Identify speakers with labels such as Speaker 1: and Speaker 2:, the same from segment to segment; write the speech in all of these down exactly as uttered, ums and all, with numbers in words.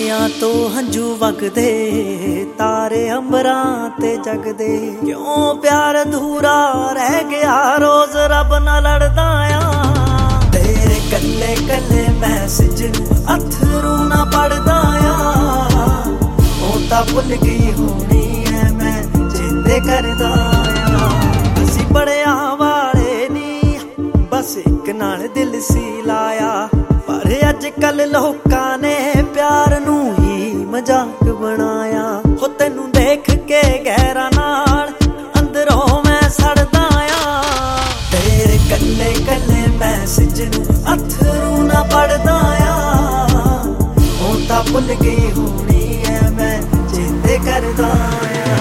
Speaker 1: ਅੱਖੀਆਂ ਤੋਂ ਹੰਝੂ ਵਗਦੇ, ਤਾਰੇ ਅੰਬਰਾਂ ਤੇ ਜਗਦੇ। ਕਿਉਂ ਪਿਆਰ ਅਧੂਰਾ ਰਹਿ ਗਿਆ, ਰੋਜ਼ ਰੱਬ ਨਾਲ ਲੜਦਾ ਆ। ਤੇਰੇ ਕੱਲੇ ਕੱਲੇ ਮੈਸੇਜ ਨੂੰ ਅਥਰੂ ਨਾ ਪੜਦਾ ਆ। ਉਹ ਤਾਂ ਭੁੱਲ ਗਈ ਹੋਣੀ ਐ, ਮੈਂ ਚੇਤੇ ਕਰਦਾ ਆ। ਅਸੀਂ ਬੜਿਆਂ ਵਾਲੇ ਨੀ, ਬਸ ਇੱਕ ਨਾਲ ਦਿਲ ਸੀ ਲਾਇਆ। ਪਰ ਅੱਜ ਕੱਲ ਲੋਕਾਂ ਨੇ ਪਿਆਰ ਨੂੰ ਹੀ ਮਜ਼ਾਕ ਬਣਾਇਆ। ਹੋ ਤੈਨੂੰ ਦੇਖ ਕੇ ਗਹਿਰਾ ਨਾਲ ਅੰਦਰੋਂ ਮੈਂ ਸੜਦਾ ਆ। ਤੇਰੇ ਕੱਲੇ ਕੱਲੇ ਮੈਸੇਜ ਨੂੰ ਅਥਰੂ ਨਾ ਪੜਦਾ ਆ। ਉਹ ਤਾਂ ਭੁੱਲ ਗਈ ਹੋਣੀ ਐ, ਮੈਂ ਚੇਤੇ ਕਰਦਾ ਆ।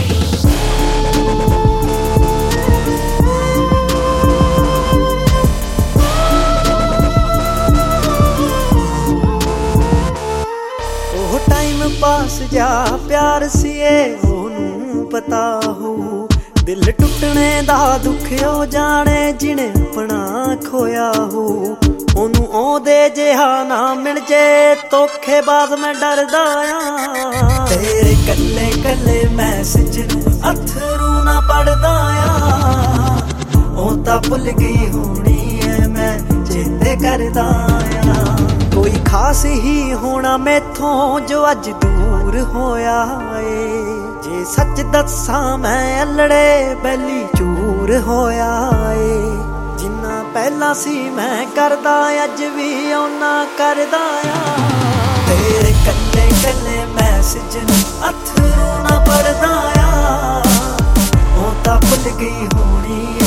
Speaker 1: ਟਾਈਮ ਪਾਸ ਜਾ ਪਿਆਰ ਸੀ ਏ, ਉਹਨੂੰ ਪਤਾ ਹੋ। ਦਿਲ ਟੁੱਟਣੇ ਦਾ ਦੁੱਖ ਉਹ ਜਾਣੇ, ਜਿਹਨੇ ਆਪਣਾ ਖੋਇਆ ਹੋ। ਉਹਨੂੰ ਉਹਦੇ ਜਿਹਾ ਨਾ ਮਿਲ ਜੇ, ਧੋਖੇਬਾਜ਼ ਮੈਂ ਡਰਦਾ ਆ। ਤੇਰੇ ਕੱਲੇ ਕੱਲੇ ਮੈਸੇਜ ਨੂੰ ਅਥਰੂ ਨਾ ਪੜਦਾ ਆ। ਉਹ ਤਾਂ ਭੁੱਲ ਗਈ ਹੋਣੀ ਐ, ਮੈਂ ਚੇਤੇ ਕਰਦਾ ਆ। ਕੋਈ ਖਾਸ ਹੀ ਹੋਣਾ ਮੈਥੋਂ ਜੋ ਅੱਜ ਦੂਰ ਹੋਇਆ ਏ। ਜੇ ਸੱਚ ਦੱਸਾਂ ਮੈਂ ਅਲੜੇ ਬੈਲੀ ਚੂਰ ਹੋਇਆ ਏ। ਜਿੰਨਾ ਪਹਿਲਾਂ ਸੀ ਮੈਂ ਕਰਦਾ, ਅੱਜ ਵੀ ਓਨਾ ਕਰਦਾ ਆ। ਤੇਰੇ ਕੱਲੇ ਕੱਲੇ ਮੈਸੇਜ ਨੂੰ ਅਥਰੂ ਨਾ ਪੜਦਾ ਆ। ਉਹ ਤਾਂ ਭੁੱਲ ਗਈ ਹੋਣੀ